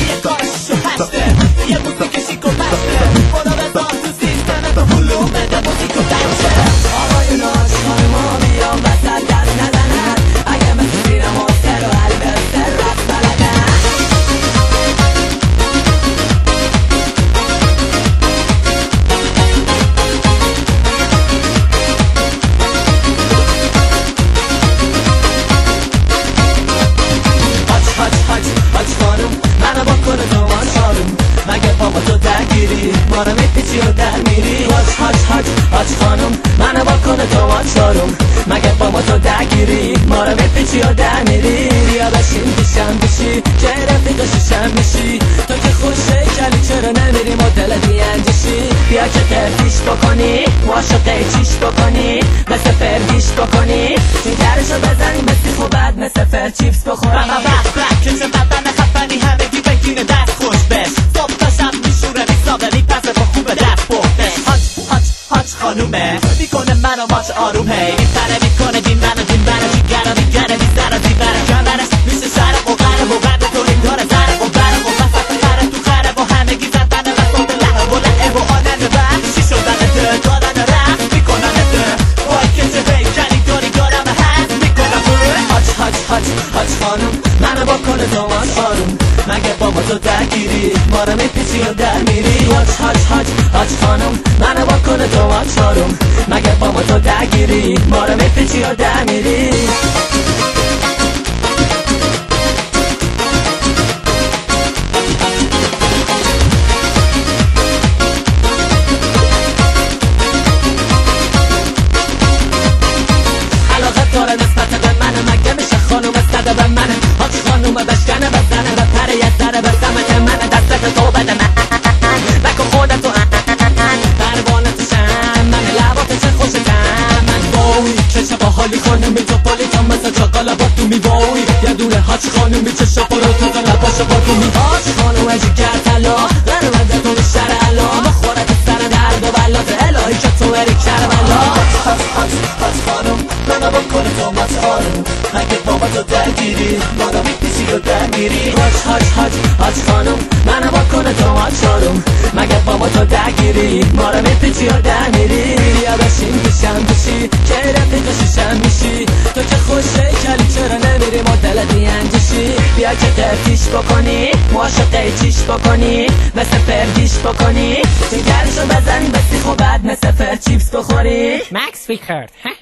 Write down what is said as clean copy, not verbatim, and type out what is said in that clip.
یه کارشو هسته یه موسیقی شیک و پسته خدا بزار تو سیستم تو هلو بده موسیق و دنشه آقای ناش خانما بیان وسط دست نزنن اگه مثل سینم آستر و البستر رفت بلدن حاج خانم منو با کنه دامان شارم مگه بابا تو درگیری ما رو میپیچی و در میری حاج خانم منو با کنه دامان شارم مگه بابا تو درگیری ما رو میپیچی و در میری بیا بشین پیشم بشی که رفیق شیشم میشی تو که خوشه کلی چرا نمیری مدل بیانجشی بیا که قرفیش بکنی معاشقه چیش بکنی مثل فرگیش بکنی سینگرشو بزنی مثل خوبت مثل فر چیپس بخوری که چه بدن خفنی همگی بگیره دست خوش بش صبح تا شب میشوره میسابقی پس با خوبه دست بختش حاج خانومه میکنه منو ماچ آروم هی میکنه دین منو میگره میزنه دیبره کمرش میشه شرق و غرب و قد دوریم داره زرق و برق و وسط خره تو خره و همگی زدن وسط لحه و لعه و آنن بند چی شدن ده دادن رفت میکنن ده وای که چه بیکنی داری دارم هست میکنم حاج خانم منو با کنه دامان آروم مگه با ما تو درگیری ما رو میپیچی و در میری حاج خانم منو با کنه دامان آروم مگه با ما تو درگیری ما رو میپیچی و در میری علاقه داره نسبت به منه مگه میشه خانوم استده به منه حاج خانوم بشکنه بزنه و پره یه سره به سمت منه دستت تو بده من بکن خودتو پروانه تو شم منه لبات چه خوشتم من باوی چه با حالی خانومی تو پالی تا مثل چاقالا با تو میباوی یه دونه حاج خانومی چه شپا رو تو زن لباشه با تو می حاج خانوم جگر تلا غرمزه تو شر علا بخورت سر درد و بلات الهی که تو اری کربلا حاج خانوم منو با کنه تو مات آروم مگه بابا تو درگیری ما رو میپیچی و در میری حاج خانوم منو با کنه تو مات آروم مگه بابا تو درگیری ما رو میپیچی و در میری بیا بشین پیشم بشی که رفیق شیشم میشی تو که خوشه کلی چرا نمیری مدل دیانجشی بیا که قرفیش بکنی معاشقه چیش بکنی مثل فرگیش بکنی سینگرشو بزنی مثل خوبت مثل فر چیپس بخوری Max Rickard